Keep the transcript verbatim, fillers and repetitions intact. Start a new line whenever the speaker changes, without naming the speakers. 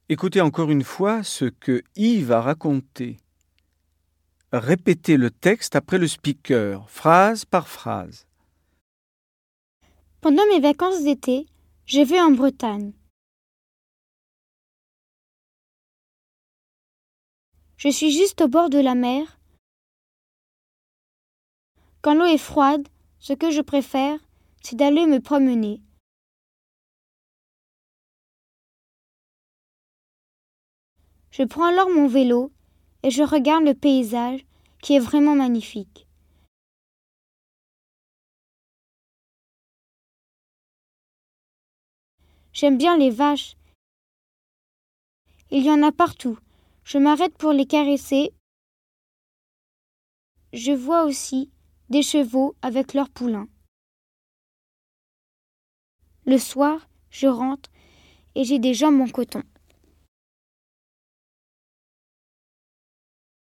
Écoutez encore une fois ce que Yves a raconté. Répétez le texte après le speaker, phrase par phrase.
Pendant mes vacances d'été, je vais en Bretagne. Je suis juste au bord de la mer. Quand l'eau est froide, ce que je préfère, c'est d'aller me promener. Je prends alors mon vélo et je regarde le paysage qui est vraiment magnifique. J'aime bien les vaches. Il y en a partout. Je m'arrête pour les caresser. Je vois aussi des chevaux avec leurs poulains. Le soir, je rentre et j'ai des jambes en coton.